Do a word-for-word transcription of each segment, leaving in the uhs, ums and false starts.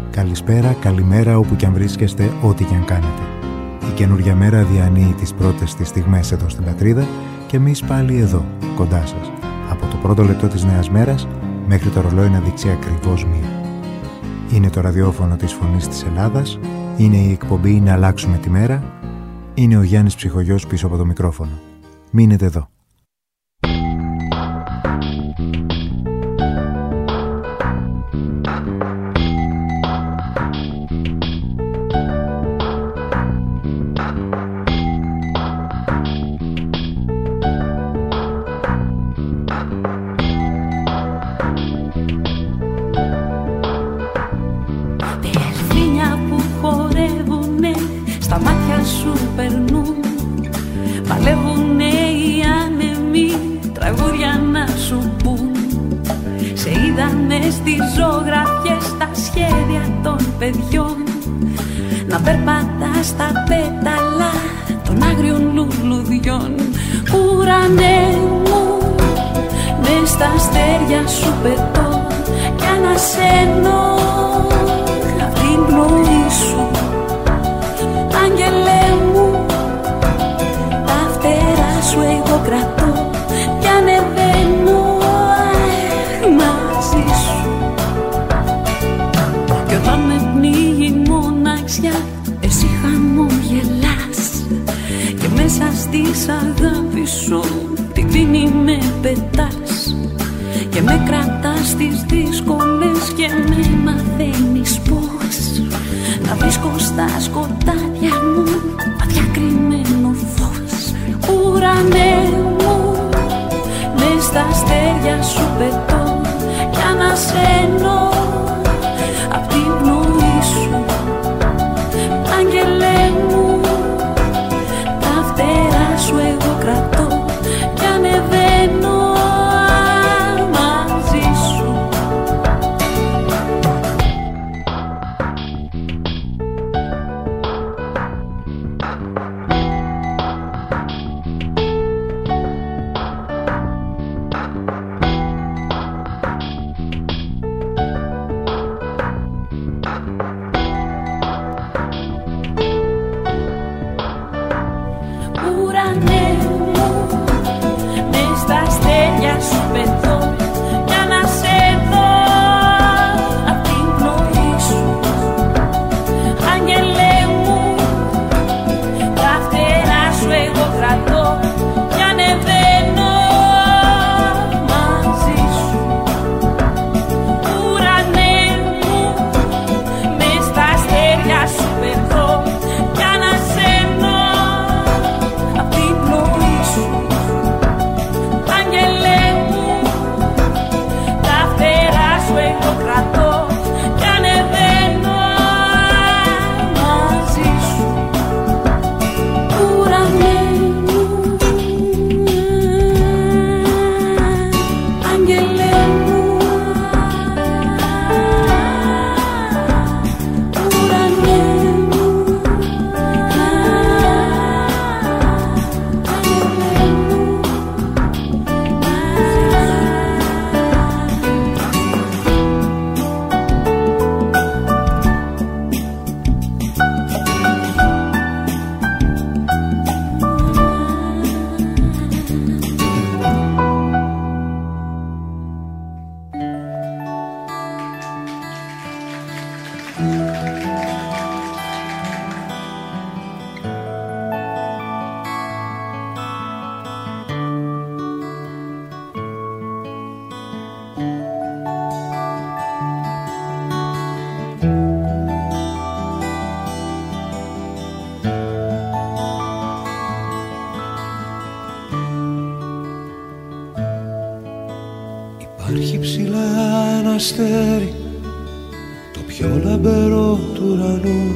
Καλησπέρα, καλημέρα όπου κι αν βρίσκεστε, ό,τι κι αν κάνετε. Η καινούργια μέρα διανύει τις πρώτες της στιγμές εδώ στην πατρίδα και εμείς πάλι εδώ, κοντά σας. Από το πρώτο λεπτό της νέας μέρας μέχρι το ρολόι να δείξει ακριβώς μία. Είναι το ραδιόφωνο της Φωνής της Ελλάδας, είναι η εκπομπή «Να αλλάξουμε τη μέρα», είναι ο Γιάννης Ψυχογιός πίσω από το μικρόφωνο. Μείνετε εδώ. Να περπατάς στα πέταλα των άγριων λουλουδιών. Ουρανέ μου, μες στα αστέρια σου πετώ κι ανασένω απ' την πνοή σου. Άγγελέ μου, τα φτερά σου εγώ κρατώ κι ανεβαίνω μαζί σου. Κι όταν με πνίγει η μοναξιά, εσύ χαμογελάς και μέσα στις αγάπη σου την κλίνη με πετάς και με κρατάς στις δύσκολες και με μαθαίνεις πώς να βρίσκω στα σκοτάδια μου αδιακριμμένο φως. Ουρανέ μου, μες στα αστέρια σου πετώ κι ανασένω απ' την πνοή σου. Άγγελέ μου, τα φτερά σου εγώ κρατώ κι ανεβαίνω μαζί σου. Υπάρχει ψηλά ένα αστέρι, το πιο λαμπερό του ουρανού.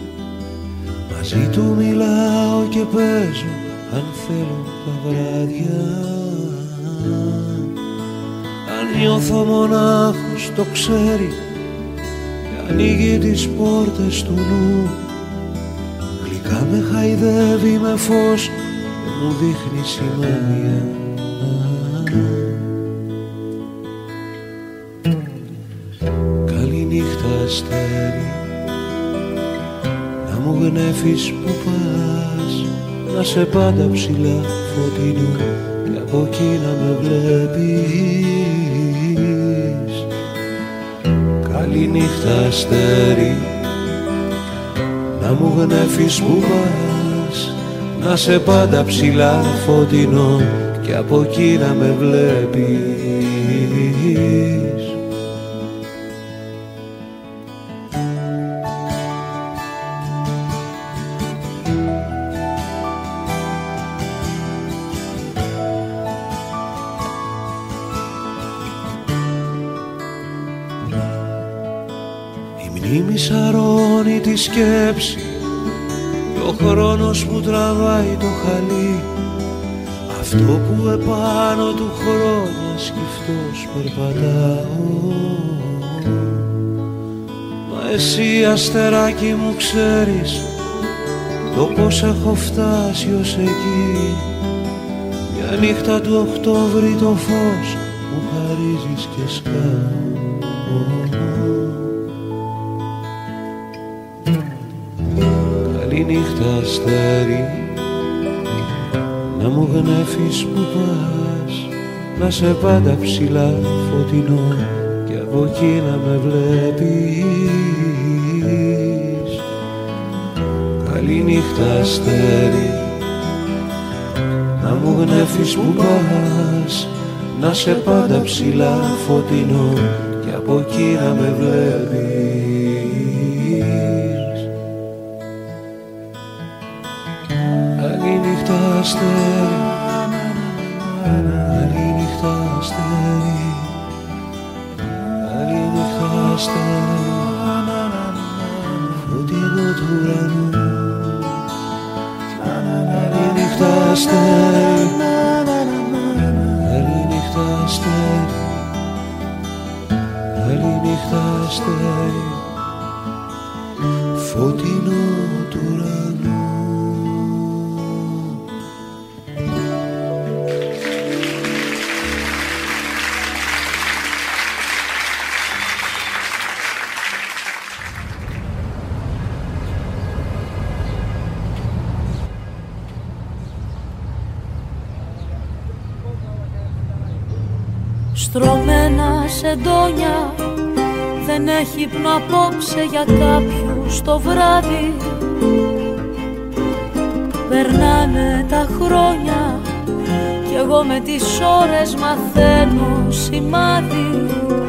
Μαζί του μιλάω και παίζω αν θέλω τα βράδια. Αν νιώθω μονάχος το ξέρει και ανοίγει τις πόρτες του νου. Γλυκά με χαϊδεύει με φως και μου δείχνει σημάδια. Καληνύχτα νύχτα αστέρι, να μου γνέφεις που πας, να σε πάντα ψηλά φωτεινό και από εκεί να με βλέπεις. Καλή νύχτα αστέρι, να μου γνέφεις που πας, να σε πάντα ψηλά φωτεινό και από εκεί να με βλέπεις. Σαρώνει τη σκέψη και ο χρόνος που τραβάει το χαλί, αυτό που επάνω του χρόνια σκυφτός περπατάω. Μα εσύ αστεράκι μου ξέρεις το πως έχω φτάσει ως εκεί, μια νύχτα του Οκτώβρη το φως μου χαρίζεις και σκάω. Καλή νύχτα αστέρι, να μου γνέφεις που πας, να σε πάντα ψηλά φωτεινό και από εκεί να με βλέπεις. Καλή νύχτα αστέρι, να μου γνέφεις που πας, να σε πάντα ψηλά φωτεινό και από εκεί να με βλέπεις. Αστέρι, άλλη νύχτα αστέρι, άλλη νύχτα αστέρι, φωτεινό του ουρανού. Άλλη νύχτα αστέρι, άλλη νύχτα αστέρι, άλλη νύχτα αστέρι, φωτεινό του ουρανού. Στρωμένα σεντόνια, δεν έχει ύπνο απόψε για κάποιους το βράδυ. Περνάνε τα χρόνια κι εγώ με τις ώρες μαθαίνω σημάδι.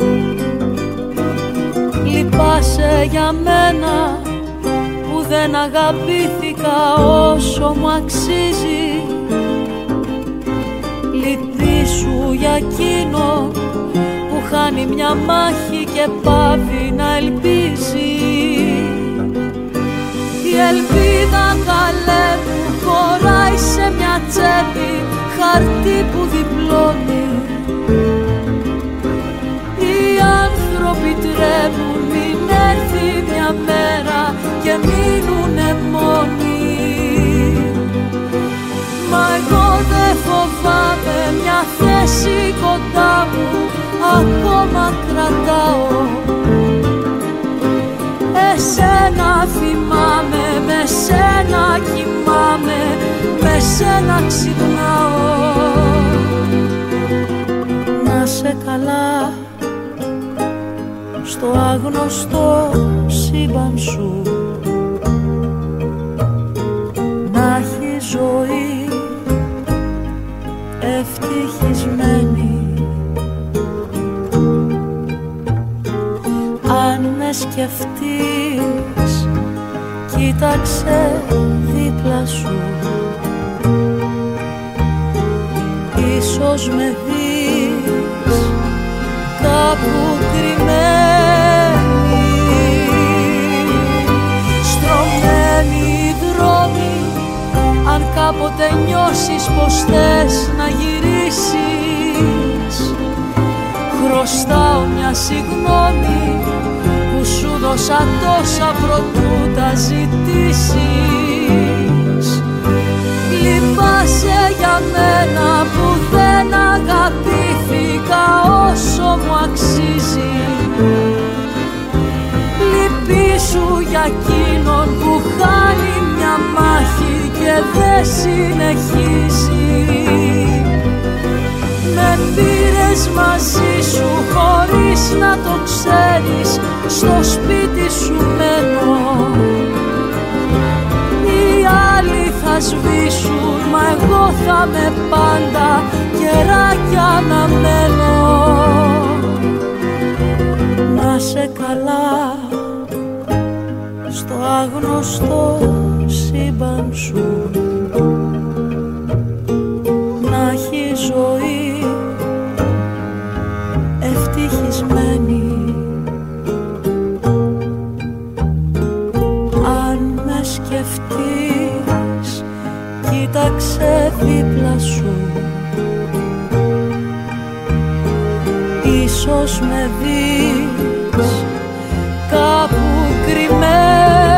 Λυπάσαι για μένα που δεν αγαπήθηκα όσο μου αξίζει. Λυπήσου για εκείνο που χάνει μια μάχη και πάβει να ελπίζει. Η ελπίδα καλέ μου χωράει σε μια τσέπη, χαρτί που διπλώνει. Οι άνθρωποι τρέμουν μην έρθει μια μέρα και μείνουνε μόνοι. Μα εγώ δεν φοβάμαι, μια θέση κοντά μου ακόμα κρατάω. Εσένα θυμάμαι, με σένα κοιμάμαι, με σένα ξυπνάω. Να σε καλά στο άγνωστο σύμπαν σου, να έχει ζωή ευτυχισμένη. Αν με σκεφτείς, κοίταξε δίπλα σου, ίσως με δεις κάπου κρυμμένη. Στρωμένοι οι δρόμοι, αν κάποτε νιώσεις πως θες να γυρίσεις, χρωστάω μια συγγνώμη που σου δώσα τόσα προτού τα ζητήσεις. Λυπάσαι για μένα που δεν αγαπήθηκα όσο μου αξίζει. για εκείνον που χάνει μια μάχη και δεν συνεχίζει. Με πήρες μαζί σου χωρίς να το ξέρεις, στο σπίτι σου μένω. Οι άλλοι θα σβήσουν, μα εγώ θα με πάντα καιράκια να μένω. Να σε καλά στο άγνωστο σύμπαν σου, να έχει ζωή ευτυχισμένη. Αν με σκεφτείς, κοίταξε δίπλα σου, ίσως με δεις κάπου κρυμμένη.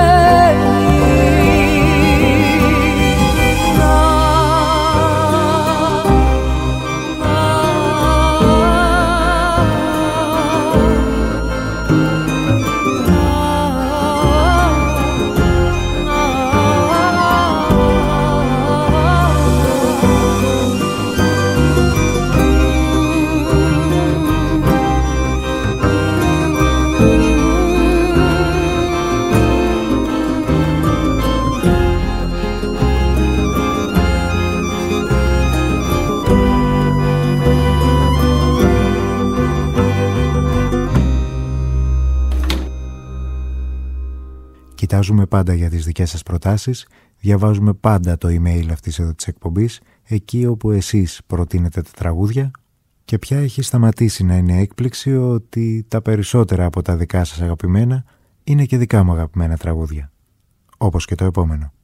Κοιτάζουμε πάντα για τις δικές σας προτάσεις, διαβάζουμε πάντα το email αυτής εδώ της εκπομπής, εκεί όπου εσείς προτείνετε τα τραγούδια, και πια έχει σταματήσει να είναι έκπληξη ότι τα περισσότερα από τα δικά σας αγαπημένα είναι και δικά μου αγαπημένα τραγούδια. Όπως και το επόμενο.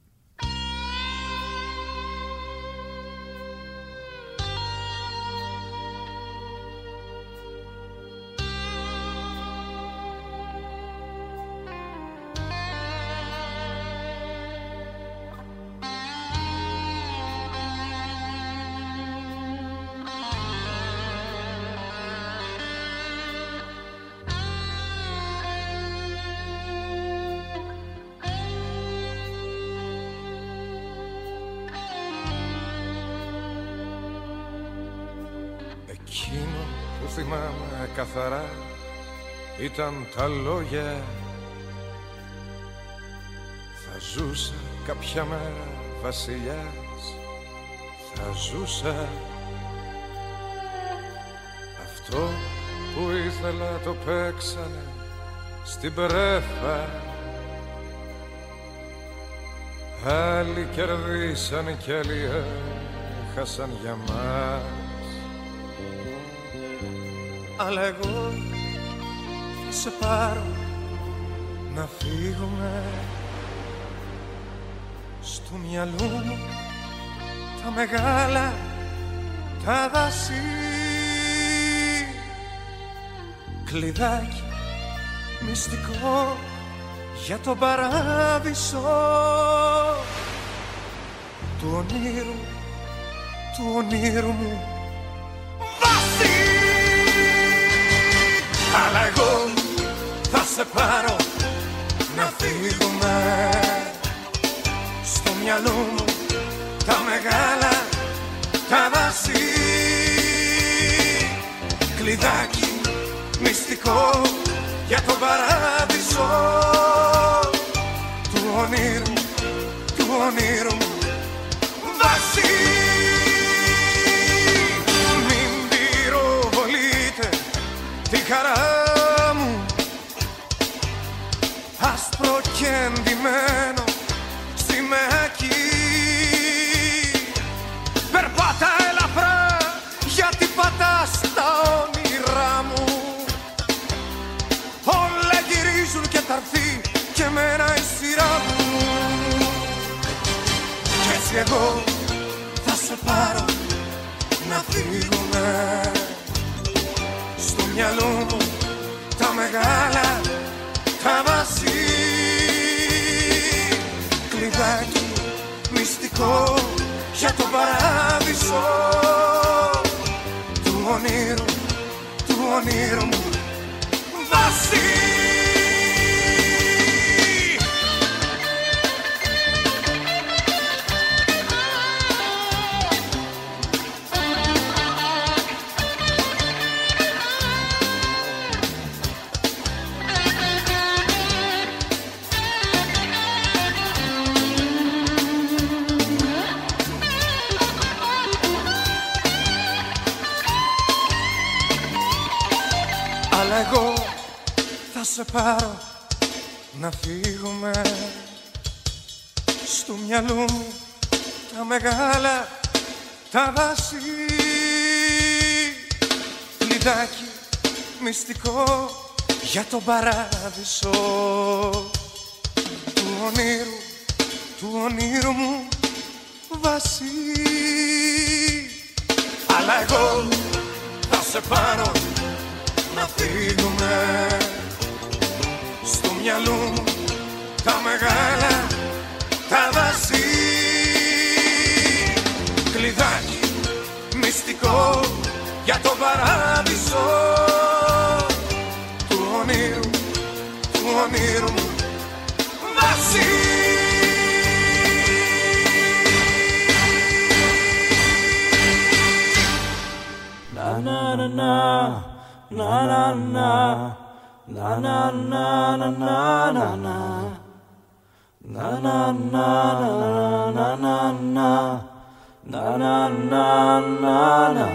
Εκείνο που θυμάμαι καθαρά ήταν τα λόγια. Θα ζούσα κάποια μέρα βασιλιάς, θα ζούσα. Αυτό που ήθελα το παίξανε στην πρέφα. Άλλοι κερδίσαν κι άλλοι έχασαν για μας. Αλλά εγώ θα σε πάρω να φύγουμε. Στο μυαλό μου τα μεγάλα τα δάση. Κλειδάκι μυστικό για τον παράδεισο του ονείρου, του ονείρου μου βάση. Αλλά εγώ θα σε πάρω να φύγουμε. Στο μυαλό μου τα μεγάλα τα δάση. Κλειδάκι μυστικό για τον παράδεισο του ονείρου, του ονείρου μου βάση. Μην πυροβολείτε τη χαρά μου, άσπρο και εντυμένο σημαίακι. Περπάτα ελαφρά γιατί πατάς τα όνειρά μου. Όλα γυρίζουν και θα έρθει και εμένα η σειρά μου. Κι έτσι εγώ θα σε πάρω να φύγουμε. Στο μυαλό μου τα μεγάλα τα βάζει. Κλειδάκι μυστικό για τον παράδεισο του ονείρου, του ονείρου μου βάση. σε πάρω να φύγουμε. Στο μυαλό μου τα μεγάλα τα δάση, κλειδάκι μυστικό για τον παράδεισο του ονείρου, του ονείρου μου βάση. Αλλά εγώ θα σε πάρω να φύγουμε. Στο μυαλό μου τα μεγάλα τα δάση, κλειδάκι μυστικό για τον παράδεισο του ονείρου, του ονείρου μου βάση. Να να να να να να να να να να να να να να να να να να να να.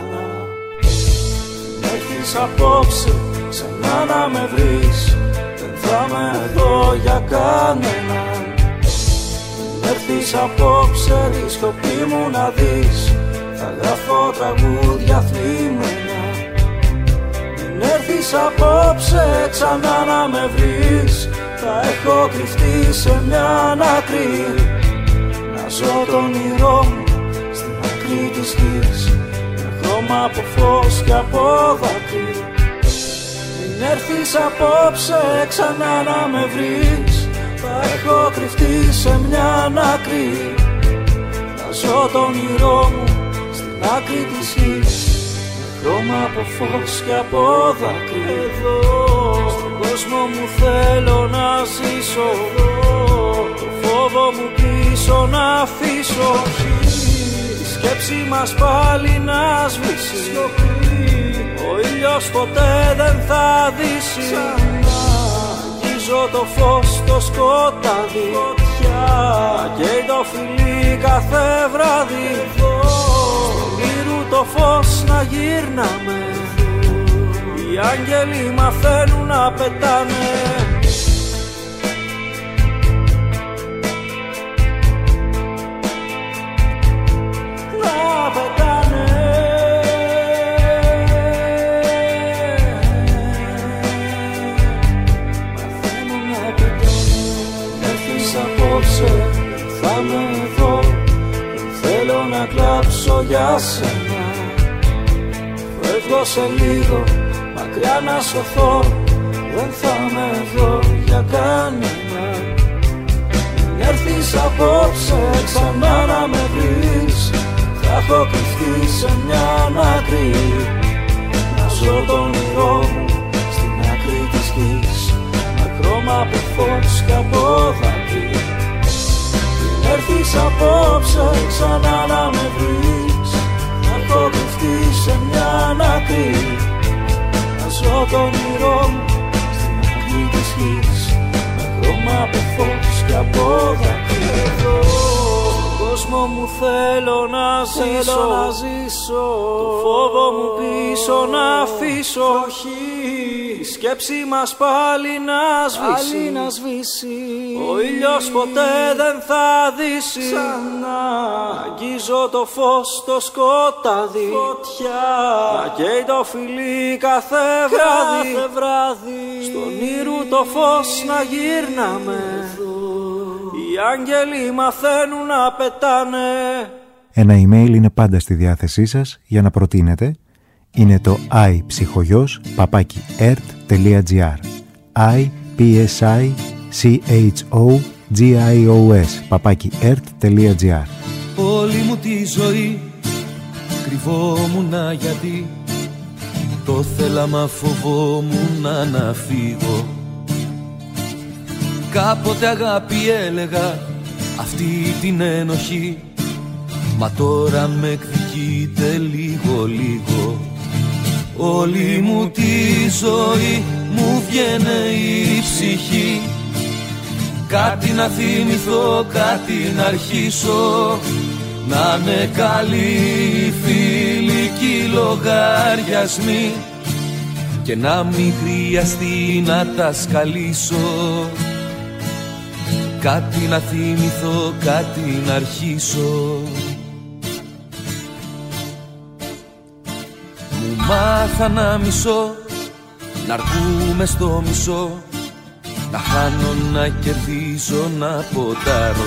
Έρθεις απόψε ξανά να με βρεις, δεν θα με εδώ για κανέναν. Έρθεις απόψε τη σιωπή μου να δεις, θα γράφω τραγούδια θλιμμένα. Μην έρθεις απόψε ξανά να με βρεις, θα έχω κρυφτεί σε μια άκρη. Να ζω το όνειρό μου στην άκρη της γης, με χρώμα από φως και από δάκρυ. Μην έρθεις απόψε ξανά να με βρεις, θα έχω κρυφτεί σε μια άκρη. Να ζω το όνειρό μου στην άκρη της γης, με χρώμα από φως και από δάκρυ. Εδώ στον κόσμο μου θέλω να ζήσω, το φόβο μου πίσω να αφήσω. Η σκέψη μας πάλι να σβήσει, ο ήλιος ποτέ δεν θα δύσει. Αγγίζω το φως το σκοτάδι, καίει το φιλί κάθε βράδυ. Στον ήρου το φως να γύρναμε, οι άγγελοι μαθαίνουν να πετάνε. Να πετάνε. Μαθαίνουν να πετάνε. Έρθεις απόψε, θα με εδώ, δεν θέλω να κλάψω για σένα. Φεύγω σε λίγο, μακριά να σωθώ, δεν θα με δω για κανένα. Μην έρθεις απόψε ξανά να με βρεις, θα έχω κρυφτεί σε μια άκρη. Να ζω το όνειρό μου στην άκρη της γης, με χρώμα από φως και από δάκρυ. Μην έρθεις απόψε ξανά να με βρεις, θα έχω κρυφτεί σε μια άκρη. Να ζω το όνειρό μου στην άκρη της γης, με χρώμα από φως και από δάκρυ. Εδώ στον κόσμο μου θέλω να ζήσω, να ζήσω. Το φόβο μου πίσω να αφήσω. Η σκέψη μας πάλι να σβήσει, να σβήσει. Ο ήλιος ποτέ δεν θα δύσει. Ξανά αγγίζω το φως το σκοτάδι, φωτιά να καίει το φιλί κάθε βράδυ, κάθε βράδυ. Στον ήρου το φως να γύρναμε, οι άγγελοι μαθαίνουν να πετάνε. Ένα email είναι πάντα στη διάθεσή σας για να προτείνετε. Είναι το iPsychogos παπάκι ερτ τελεία τζι άρ i p s i c h o g i o s παπάκι ερτ τελεία τζι άρ. Όλη μου τη ζωή κρυβόμουνα γιατί το θέλα μα φοβόμουνα να φύγω. Κάποτε αγάπη έλεγα αυτή την ένοχη, μα τώρα με εκδικείται λίγο λίγο. Όλη μου τη ζωή μου βγαίνε η ψυχή, κάτι να θυμηθώ, κάτι να αρχίσω. Να είναι καλοί φιλικοί λογαριασμοί, και να μην χρειαστεί να τα σκαλίσω, κάτι να θυμηθώ, κάτι να αρχίσω. Μου μάθα να μισώ, να αρκούμε στο μισό, να χάνω, να κερδίζω, να ποντάρω,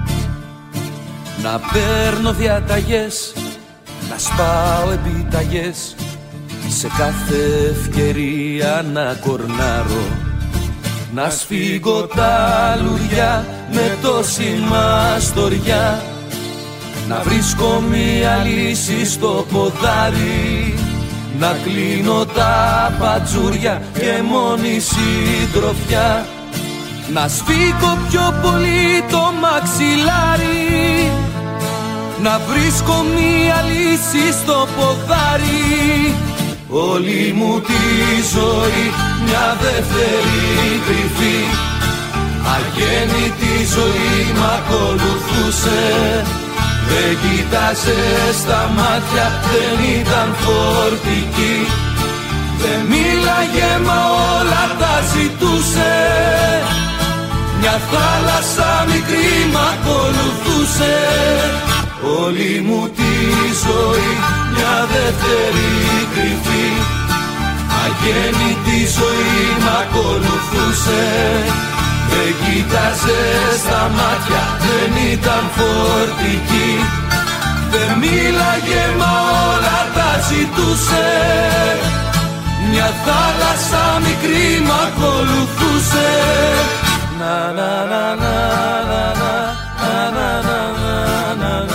να παίρνω διαταγές, να σπάω επιταγές, σε κάθε ευκαιρία να κορνάρω, να σφίγγω τα λουριά με τόση μαστοριά, να βρίσκω μια λύση στο ποδάρι, να κλείνω τα πατζούρια και μόνη συντροφιά, να σφίγγω πιο πολύ το μαξιλάρι, να βρίσκω μια λύση στο ποδάρι. Όλη μου τη ζωή μια δεύτερη κρυφή, αγέννητη ζωή μ' ακολουθούσε. Δεν κοίταζε στα μάτια, δεν ήταν φορτική, δεν μίλαγε μα όλα τα ζητούσε. Μια θάλασσα μικρή μ' ακολουθούσε. Όλη μου τη ζωή μια δεύτερη κρυφή, αγέννητη ζωή μ' ακολουθούσε. Δεν κοίταζε στα μάτια, δεν ήταν φορτική, δεν μίλαγε μα όλα τα ζητούσε. Μια θάλασσα μικρή μ' ακολουθούσε. Να να να να να να να να να να.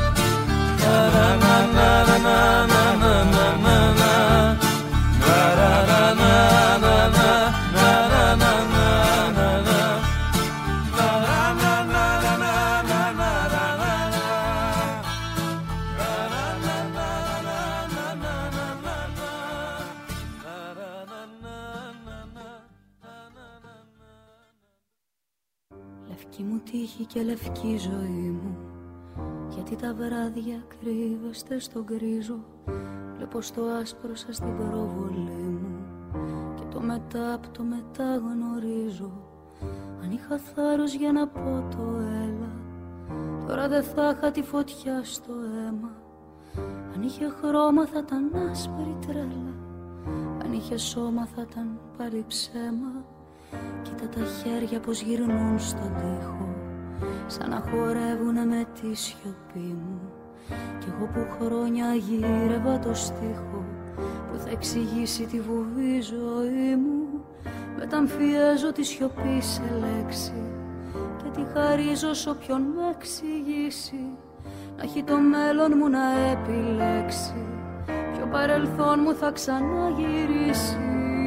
Λευκή μου τύχη και λευκή ζωή μου, γιατί τα βράδια κρύβεστε στον γκρίζο. Βλέπω στο άσπρο σας την προβολή μου και το μετά απ' το μετά γνωρίζω. Αν είχα θάρρος για να πω το έλα, τώρα δεν θα είχα τη φωτιά στο αίμα. Αν είχε χρώμα θα ήταν άσπρη τρέλα, αν είχε σώμα θα ήταν πάλι ψέμα. Κοίτα τα χέρια πως γυρνούν στον τοίχο, σαν να χορεύουνε με τη σιωπή μου. Κι εγώ που χρόνια γύρευα το στίχο, που θα εξηγήσει τη βουβή ζωή μου. Μεταμφιέζω τη σιωπή σε λέξη και τη χαρίζω σ' όποιον με εξηγήσει. Να έχει το μέλλον μου να επιλέξει, ποιο παρελθόν μου θα ξαναγυρίσει.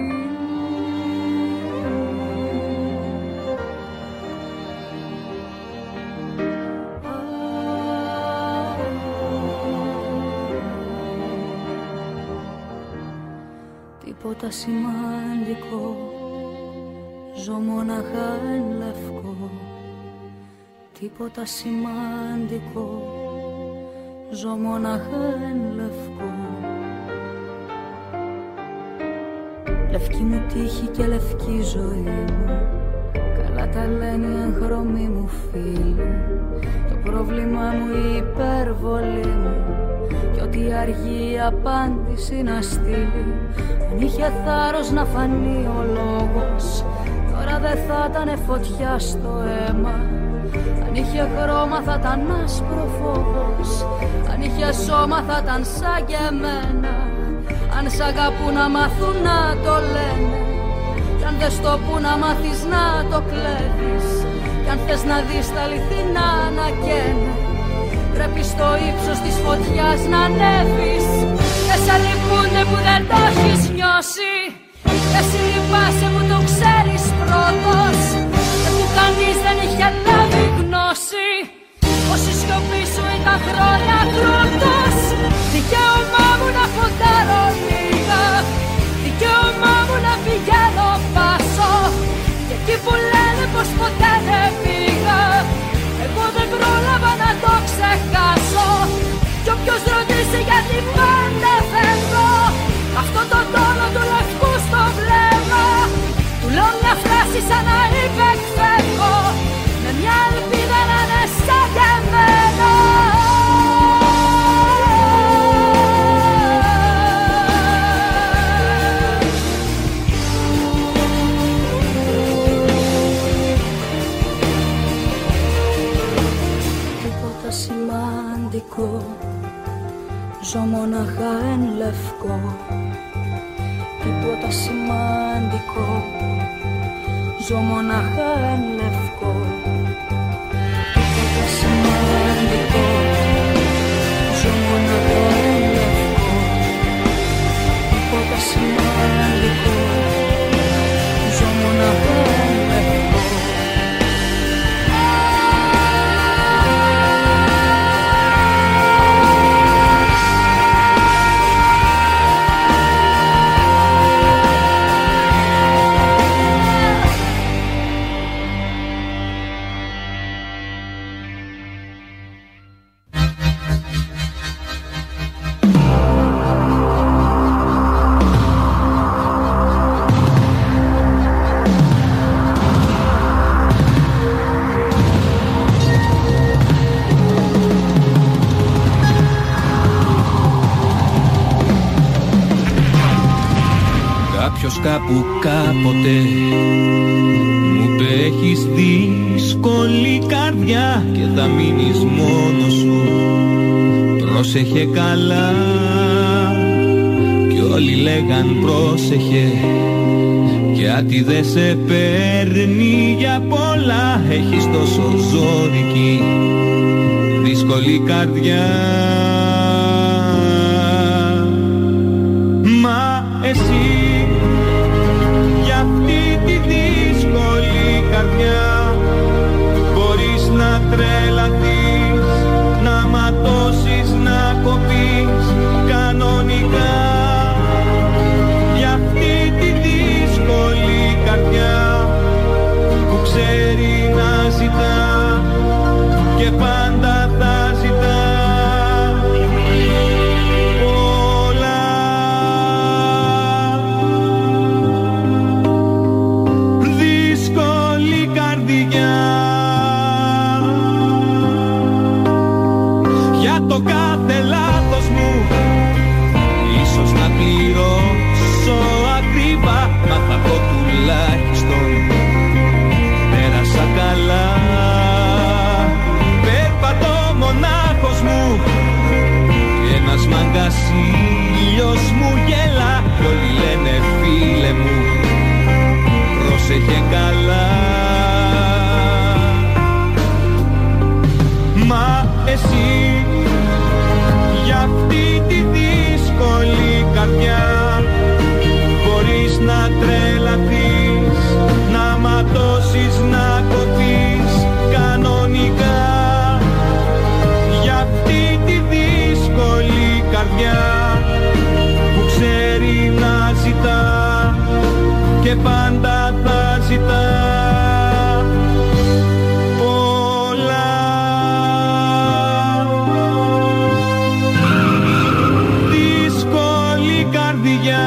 Τίποτα σημαντικό, ζω μοναχά εν λευκό. Τίποτα σημαντικό, ζω μοναχά εν λευκό. Λευκή μου τύχη και λευκή ζωή μου, καλά τα λένε οι εγχρωμοί μου φίλοι. Το πρόβλημά μου η υπερβολή μου, κι ό,τι αργεί η απάντηση να στείλει. Αν είχε θάρρος να φανεί ο λόγος, τώρα δεν θα ήτανε φωτιά στο αίμα. Αν είχε χρώμα θα ήταν άσπρο φόβος, αν είχε σώμα θα ήταν σαν και εμένα. Αν σ' αγαπούν να μάθουν να το λένε, κι αν δεν στο πουν να μάθεις να το κλέβεις. Κι αν θες να δεις τα αληθινά να καίνε, πρέπει στο ύψος της φωτιάς να ανέβεις. Και σε λυπούνται που δεν το έχεις νιώσει, εσύ λυπάσαι που το ξέρεις πρώτος, και που κανείς δεν είχε λάβει γνώση πως η σιωπή σου ήταν χρόνια κρότος. Δικαίωμά μου να φοντάρω λίγα, δικαίωμά μου να πηγαίνω πάσο, και εκεί που λένε πως ποτέ δεν πήγα, εγώ δεν πρόλαβα να το ξεχάσω. Κι όποιος ρωτήσει γιατί πάντα φεύγω, αυτό το τόνο του λευκού έτσι σαν να υπεκφεύγω, με μια ελπίδα να είναι σαν και εμένα. Τίποτα σημαντικό, ζω μοναχά εν λευκό. Τίποτα σημαντικό, ζω μοναχά εν λευκό. Τίποτα σημαντικό, ζω μοναχά εν λευκό. Τίποτα σημαντικό, ζω μοναχά εν λευκό. Κάπου κάποτε μου είπε έχεις δύσκολη καρδιά και θα μείνεις μόνος σου, πρόσεχε καλά. Κι όλοι λέγαν πρόσεχε, γιατί δεν σε παίρνει για πολλά, έχεις τόσο ζώρικη δύσκολη καρδιά. Μα εσύ μπορείς να τρελαθείς, να ματώσεις, να κοπείς κανονικά. Για αυτή τη δύσκολη καρδιά που ξέρει να ζητά και πάντα θα ζητά ήλιος μου γέλα κι όλοι λένε φίλε μου πρόσεχε καλά. Μα εσύ για αυτή τη δύσκολη καρδιά μπορείς να τρελαθείς, να ματώσεις, να κοπείς κανονικά. Για αυτή τη δύσκολη καρδιά που ξέρει να ζητά και πάντα θα ζητά πολλά. Δύσκολη καρδιά.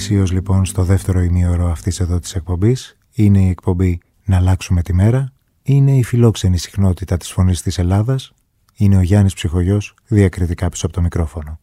Ετησίως λοιπόν στο δεύτερο ημίωρο αυτής εδώ της εκπομπής είναι η εκπομπή «Να αλλάξουμε τη μέρα», είναι η φιλόξενη συχνότητα της Φωνής της Ελλάδας, είναι ο Γιάννης Ψυχογιός διακριτικά πίσω από το μικρόφωνο.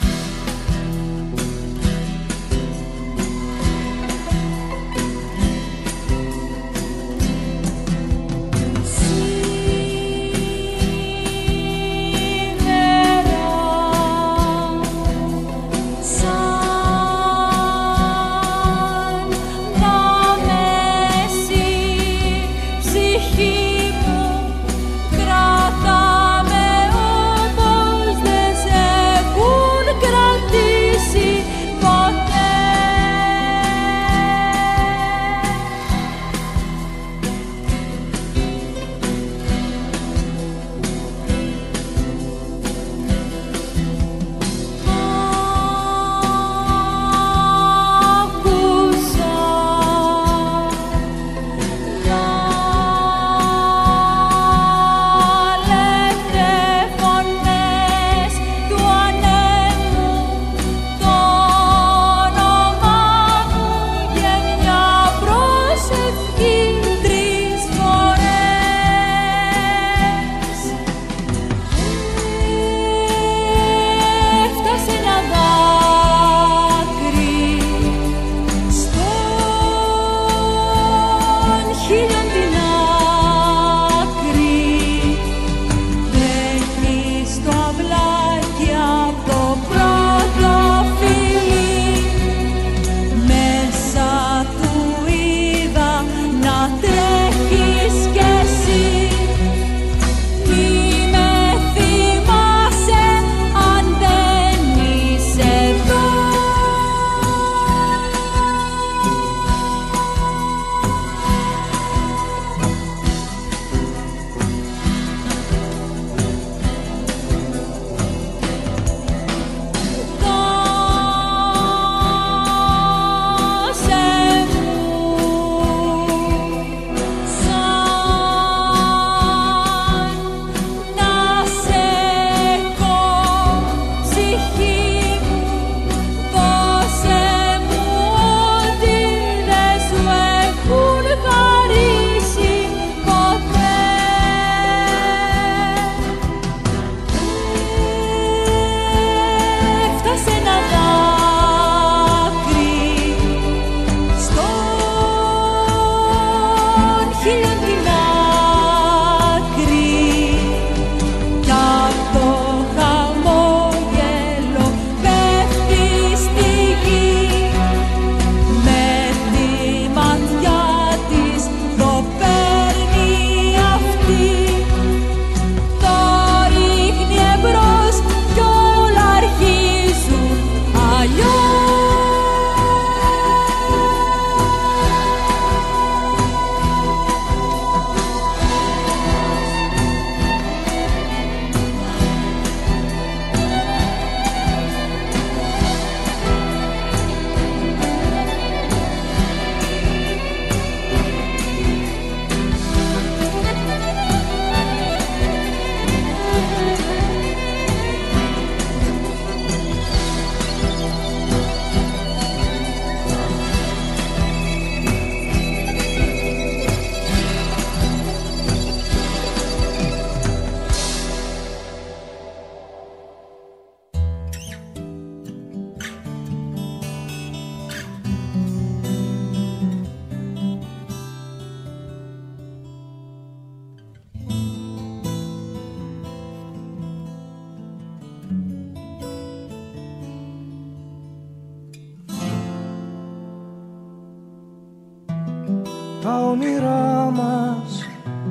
Τα όνειρά μας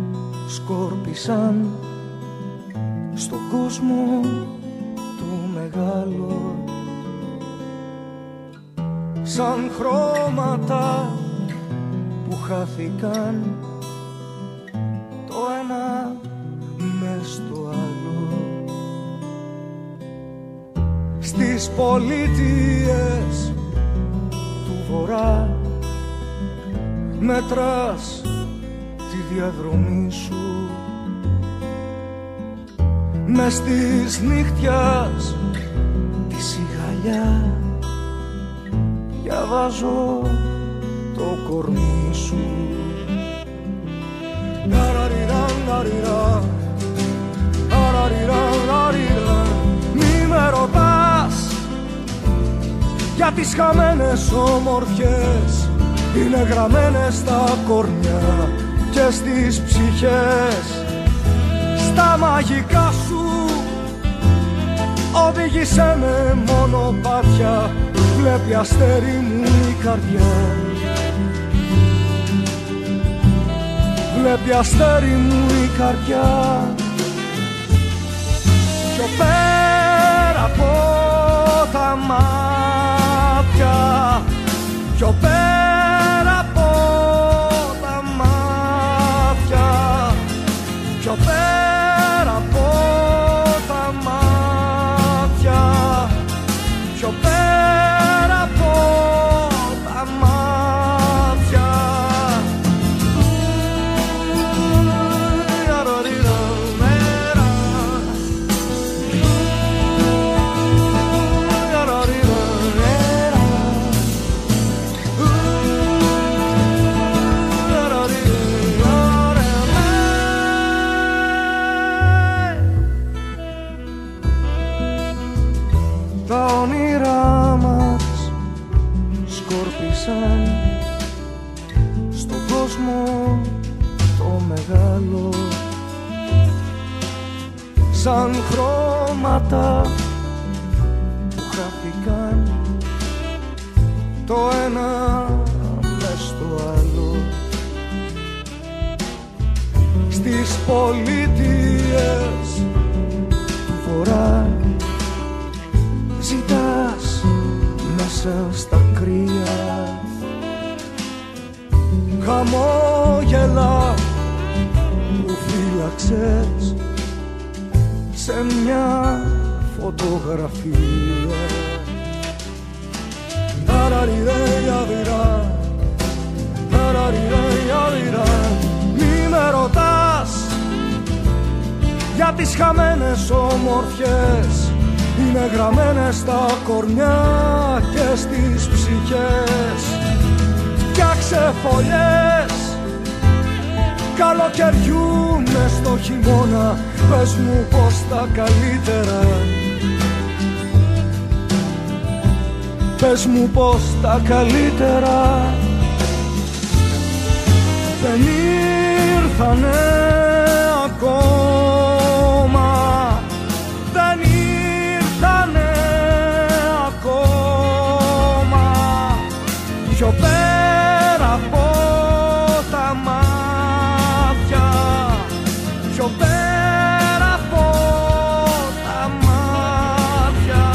σκόρπισαν στον κόσμο του μεγάλου, σαν χρώματα που χάθηκαν το ένα μες στο άλλο. Στις πολιτείες του βορρά μετράς τη διαδρομή σου, μες της νύχτιας τη σιγαλιά, διαβάζω το κορμί σου. Μη με ρωτάς για τις χαμένες ομορφιές, είναι γραμμένες στα κορμιά και στις ψυχές. Στα μαγικά σου οδήγησέ με μονοπάτια, βλέπει αστέρι μου η καρδιά, βλέπει αστέρι μου η καρδιά. Πιο πέρα από τα μάτια, πιο πέρα από τα μάτια, πιο πέρα από τα μάτια, πιο πέρα από τα μάτια. Τα όνειρά μας σκόρπισαν στον κόσμο το μεγάλο, σαν χρώματα που χάθηκαν το ένα μες στο άλλο. Στις πολιτείες του Βορρά ζητάς μέσα στα κρύα χαμόγελα που φύλαξες σε μια φωτογραφία. Μη με ρωτάς για τις χαμένες ομορφιές, είναι γραμμένες στα κορμιά και στις ψυχές. Φτιάξε φωλιές καλοκαιριού μες στο χειμώνα, πες μου πως τα καλύτερα, πες μου πως τα καλύτερα δεν ήρθανε ακόμα, δεν ήρθανε ακόμα. Πιο πέρα από τα μάτια, πιο πέρα από τα μάτια.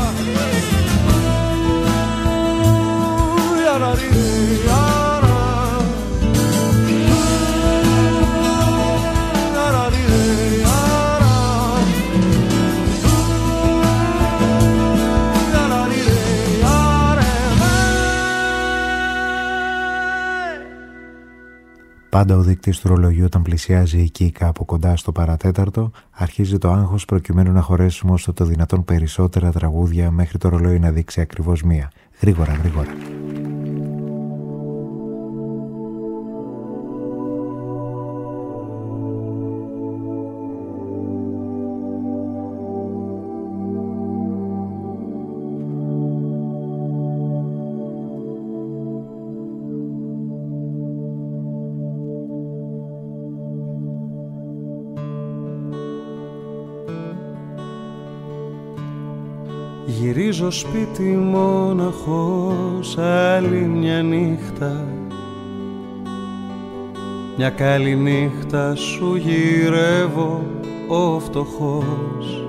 Πάντα ο δείκτης του ρολογιού όταν πλησιάζει εκεί κάπου κοντά στο παρατέταρτο, αρχίζει το άγχος προκειμένου να χωρέσουμε όσο το δυνατόν περισσότερα τραγούδια μέχρι το ρολόι να δείξει ακριβώς μία. Γρήγορα, γρήγορα. Γυρίζω σπίτι μόναχος άλλη μια νύχτα, μια καλή νύχτα σου γυρεύω ο φτωχός.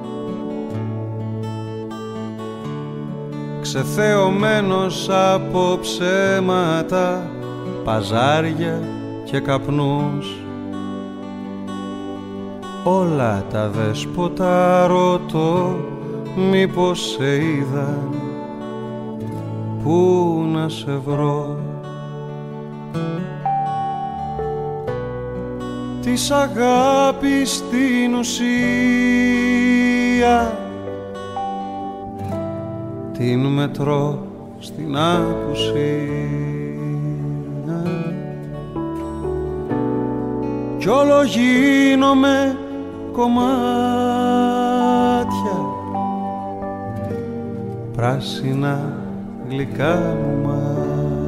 Ξεθεωμένος από ψέματα, παζάρια και καπνούς, όλα τα δέσποτα ρωτώ μήπως σε είδαν, πού να σε βρω. Της αγάπης στην ουσία την μετρώ στην απουσία κι όλο γίνομαι κομμάτια πράσινα γλυκά μου μάτια.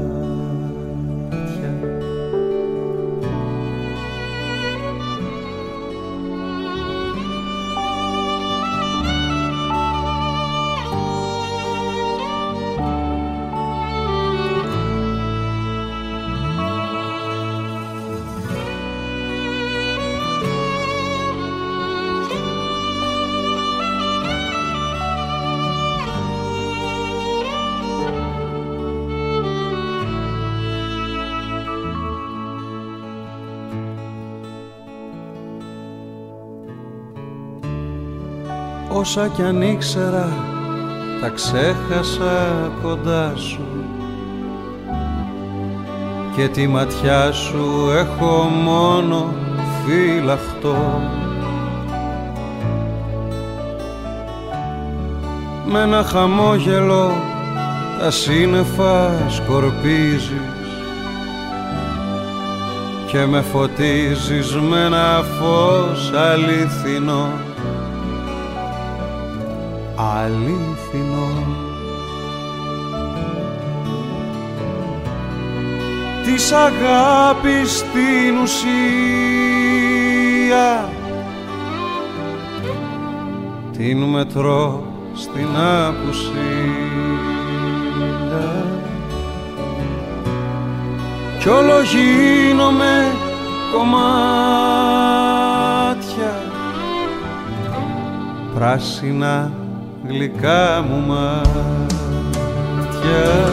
Όσα κι αν ήξερα τα ξέχασα κοντά σου και τη ματιά σου έχω μόνο φυλαχτό. Με ένα χαμόγελο τα σύννεφα σκορπίζεις και με φωτίζεις με ένα φως αληθινό, αληθινό. Της αγάπης στην ουσία την μετρώ στην απουσία κι όλο γίνομαι κομμάτια πράσινα γλυκά μου μάτια.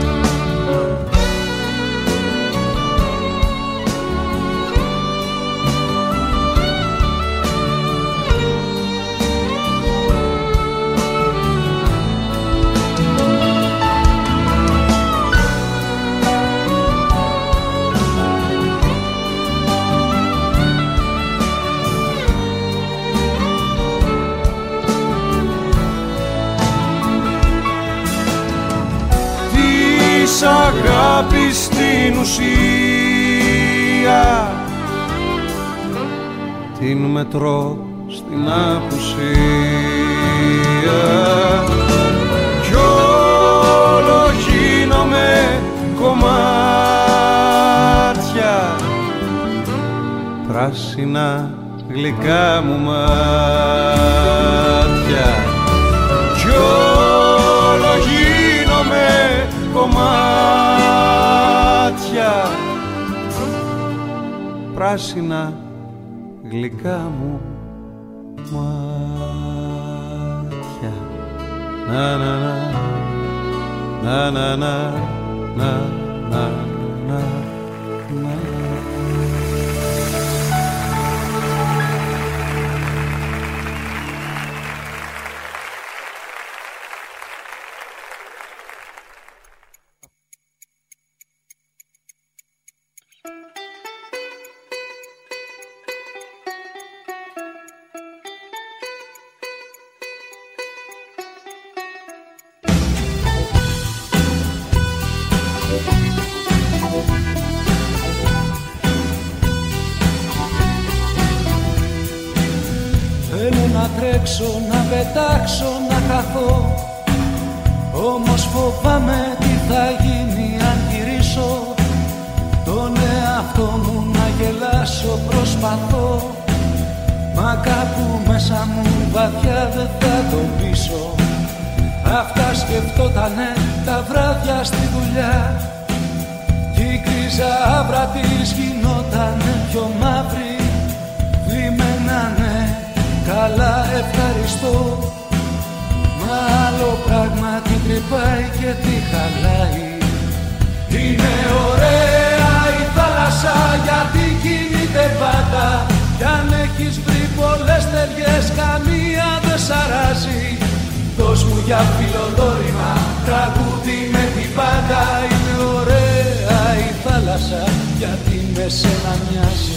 Αγάπη στην ουσία την μετρώ στην απουσία κι όλο γίνομαι κομμάτια πράσινα γλυκά μου μάτια κι όλο γίνομαι κομμάτια πράσινα γλυκά μου μάτια. Να να να να να να να να να. Να πετάξω, να χαθώ, όμως φοβάμαι τι θα γίνει αν γυρίσω. Τον εαυτό μου να γελάσω προσπαθώ, μα κάπου μέσα μου βαθιά δεν θα το πείσω. Αυτά σκεφτότανε τα βράδια στη δουλειά κι η κρίζα άβρα της γινότανε πιο μαύρη. Βλημμένανε καλά ευχαριστώ, μα άλλο πράγμα την τρυπάει και τη χαλάει. Είναι ωραία η θάλασσα γιατί κινείται πάντα κι αν έχεις βρει πολλές ταιριές καμία δεν σ' αράζει. Δώσ' μου για φιλοδόρημα τραγούδι με την πάντα. Είναι ωραία η θάλασσα γιατί με σένα μοιάζει.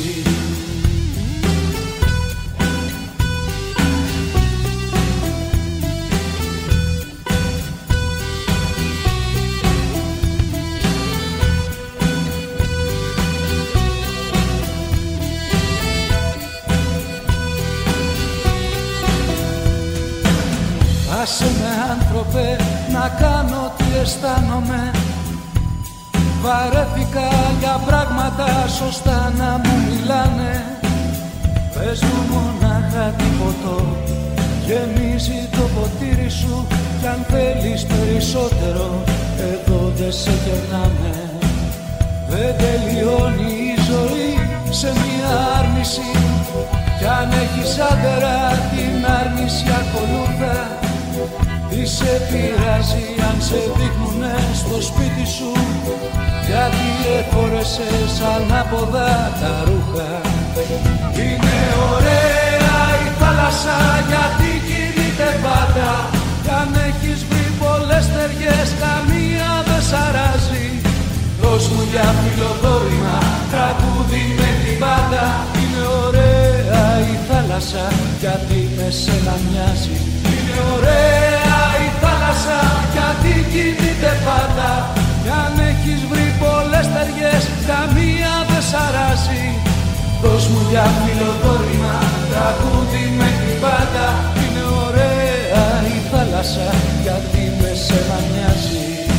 Άσε με άνθρωπε να κάνω τι αισθάνομαι. Βαρέθηκα για πράγματα σωστά να μου μιλάνε. Πες μου μονάχα τι ποτό γεμίζει το ποτήρι σου. Κι αν θέλεις περισσότερο εδώ δεν σε κερνάμε. Δεν τελειώνει η ζωή σε μια άρνηση. Κι αν έχεις άντερα την άρνηση ακολούθα. Τι σε πειράζει αν σε δείχνουνε στο σπίτι σου. Γιατί εφόρεσες ανάποδα τα ρούχα. Είναι ωραία η θάλασσα γιατί κινείται πάντα. Κι αν έχεις βρει πολλές στεριές καμία δεν σ' αράζει. Δώσ' μου για φιλοδόρημα τραγούδι με την πάντα. Είναι ωραία η θάλασσα γιατί με σένα μοιάζει. Είναι ωραία η θάλασσα γιατί κινείται πάντα. Κι αν έχεις βρει πολλές στεριές καμία δεν σ' αράζει. Δώσ' μου για φιλοδόρημα τραγούδι με την πάντα. Είναι ωραία η θάλασσα γιατί με σένα μοιάζει.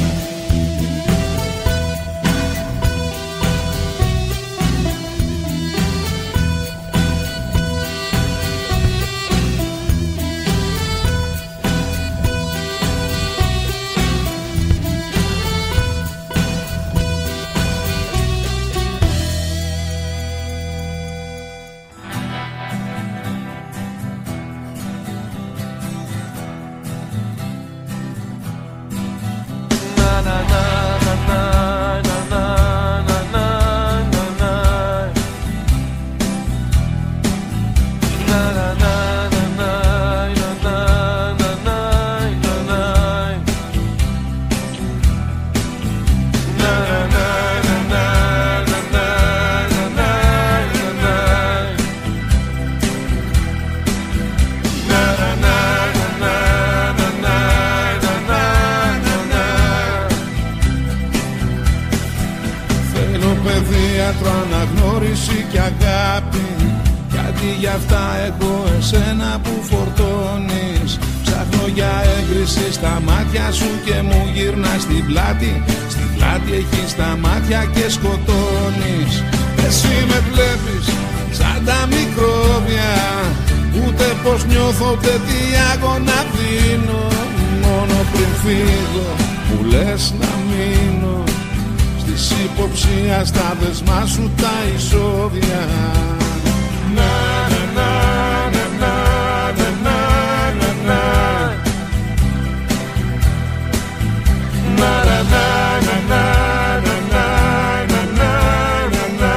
Στα δεσμά σου τα εισόδια. Να, να, να, να, να, να, να, να. Να, να, να, να, να, να, να, να.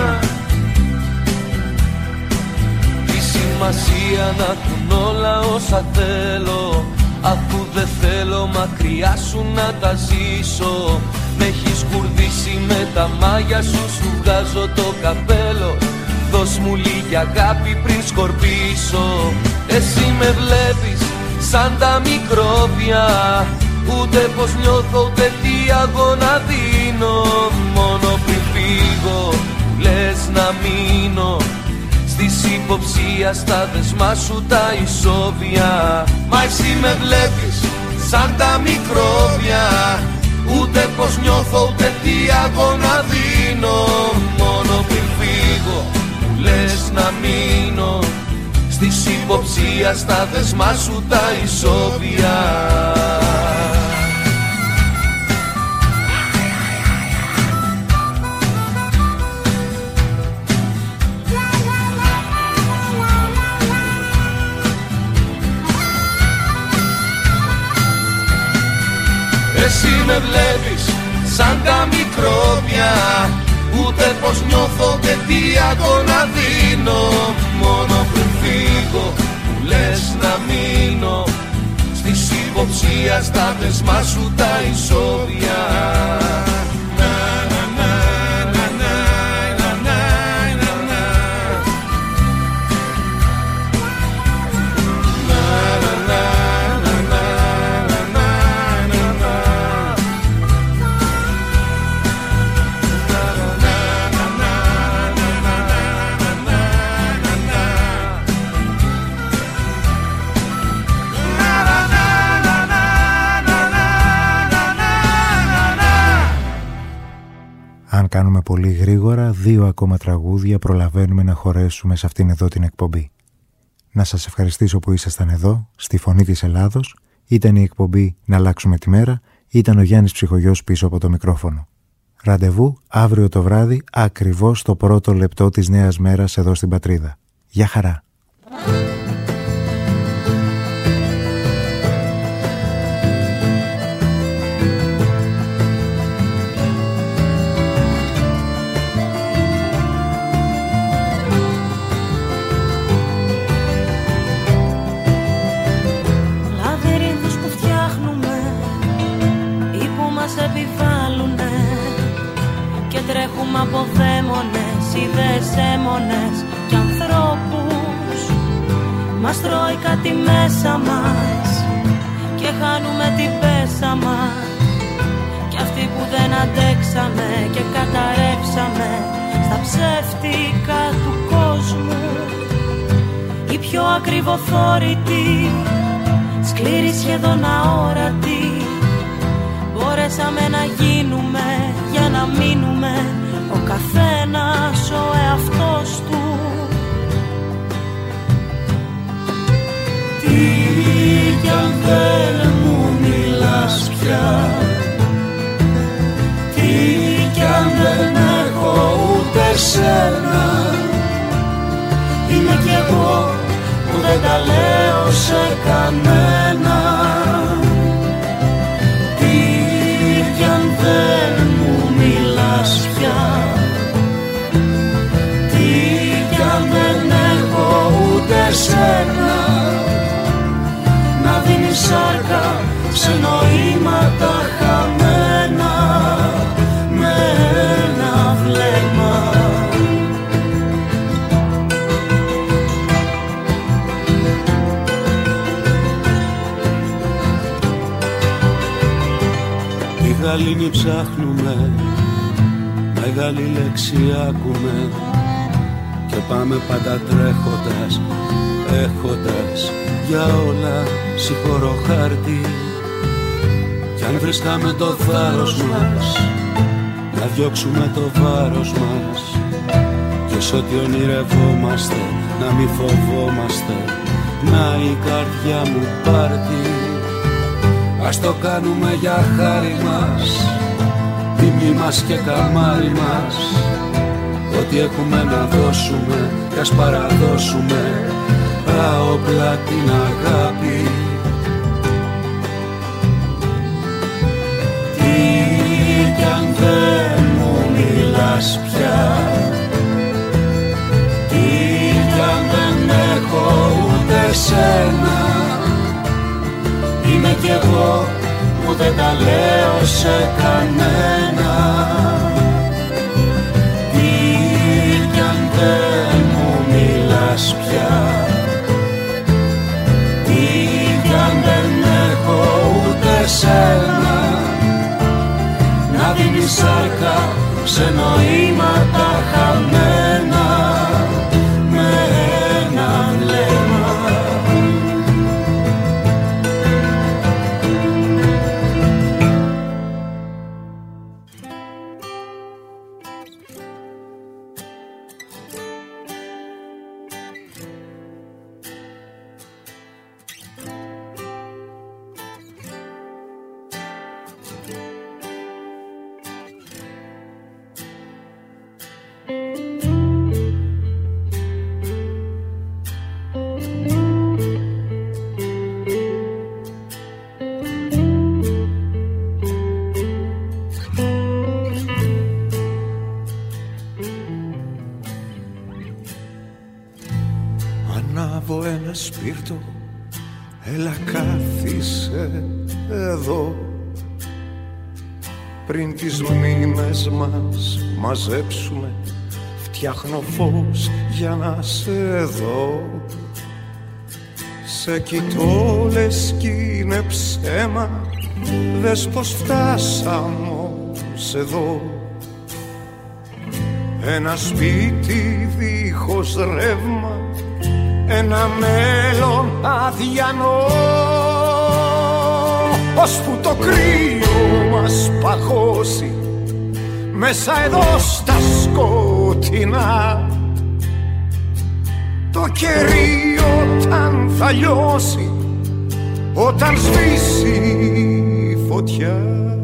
Τι σημασία να έχουν όλα όσα θέλω, αφού δεν θέλω μακριά σου να τα ζήσω. Μ' έχεις κουρδίσει με τα μάγια σου, σου βγάζω το καπέλο. Δώσ' μου λίγη αγάπη πριν σκορπίσω. Εσύ με βλέπεις σαν τα μικρόβια, ούτε πως νιώθω ούτε τι αγώνα δίνω. Μόνο πριν φύγω λες να μείνω, στις υποψία στα δεσμά σου τα ισόβια. Μα εσύ με βλέπεις σαν τα μικρόβια, ούτε πως νιώθω ούτε τι αγώνα δίνω. Μόνο πριν φύγω μου λες να μείνω, στις υποψία στα δεσμά σου τα ισόβια. Εσύ με βλέπεις σαν τα μικρόβια, ούτε πως νιώθω και τι αγώνα δίνω. Μόνο πριν φύγω μου λες να μείνω, στις υποψία στα δεσμά σου τα ισόβια. Na na κάνουμε πολύ γρήγορα. Δύο ακόμα τραγούδια προλαβαίνουμε να χωρέσουμε σε αυτήν εδώ την εκπομπή. Να σας ευχαριστήσω που ήσασταν εδώ, στη Φωνή της Ελλάδος. Ήταν η εκπομπή «Να αλλάξουμε τη μέρα», ήταν ο Γιάννης Ψυχογιός πίσω από το μικρόφωνο. Ραντεβού αύριο το βράδυ, ακριβώς το πρώτο λεπτό της νέας μέρας εδώ στην Πατρίδα. Γεια χαρά! Τρέχουμε από δαίμονες, ιδέες έμονες κι ανθρώπους. Μας τρώει κάτι μέσα μας και χάνουμε την πέσα μας. Κι αυτοί που δεν αντέξαμε και καταρρεύσαμε στα ψεύτικα του κόσμου. Οι πιο ακριβοθόρητοι, σκληροί σχεδόν αόρατοι, μπορέσαμε να γίνουμε για να μείνουμε ο καθένας ο εαυτός του. Τι κι αν δεν μου μιλάς πια, τι κι αν δεν έχω ούτε σένα, είμαι κι εγώ που δεν τα λέω σε κανένα. Δεν μου μιλάς πια, τι κι αν δεν έχω ούτε σένα, να δίνεις σάρκα σε νοήματα χαμένα με ένα βλέμμα. Γαλήνη ψάχνουμε, μεγάλη λέξη άκουμε και πάμε πάντα τρέχοντας, έχοντας για όλα συγχωρώ χάρτη. Κι αν βρίσκαμε το θάρρος μας, να διώξουμε το βάρος μας και σ' ό,τι ονειρευόμαστε να μη φοβόμαστε, να η καρδιά μου πάρτι. Ας το κάνουμε για χάρη μας, τιμή μας και καμάρι μας. Ό,τι έχουμε να δώσουμε κι ας παραδώσουμε άοπλα την αγάπη. Τι κι αν δεν μου μιλάς πια, τι κι αν δεν έχω ούτε σένα, είμαι κι εγώ που δεν τα λέω σε κανένα. Τι κι αν δεν μου μιλάς πια, τι κι αν δεν έχω ούτε σένα, να δίνεις σάρκα σε νοήματα χαμένα με ένα βλέμμα. Ανάβω ένα σπίρτο, έλα κάθισε εδώ. Πριν τις μνήμες μας μαζέψουμε, φτιάχνω φως για να σε δω. Σε κοιτώ λες κι είναι ψέμα, δες πως φτάσαμε ως εδώ. Ένα σπίτι δίχως ρεύμα, ένα μέλλον αδιανό, ώσπου το κρύο μας παγώσει μέσα εδώ στα σκοτεινά. Το κερί όταν θα λιώσει, όταν σβήσει η φωτιά.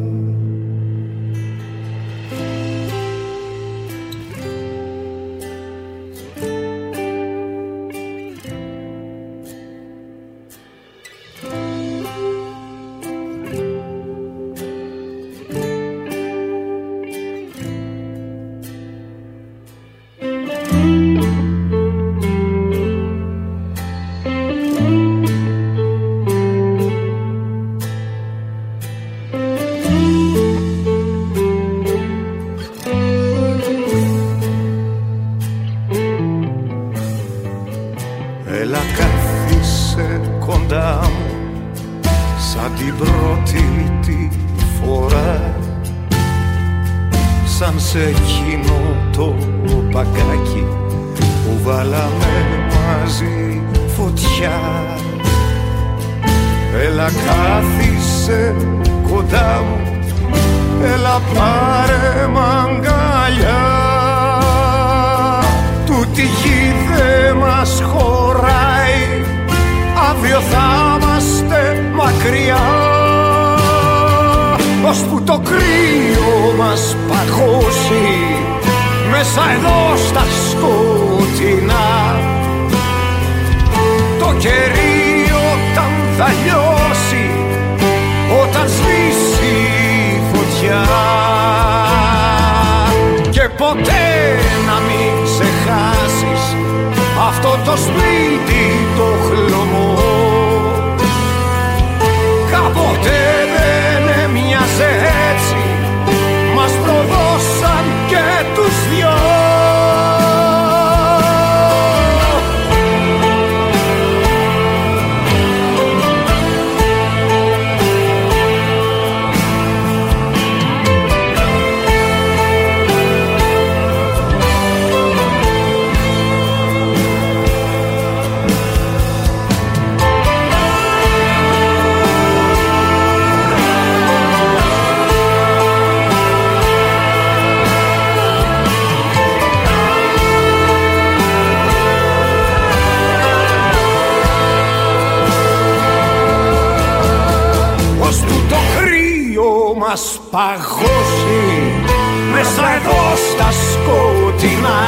Παγώσει μέσα εδώ στα σκοτεινά.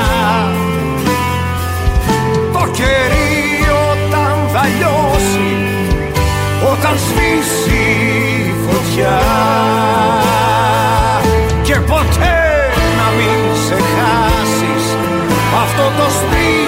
Το κερί όταν θα λιώσει, όταν σβήσει η φωτιά. Και ποτέ να μην σε χάσεις αυτό το σπίτι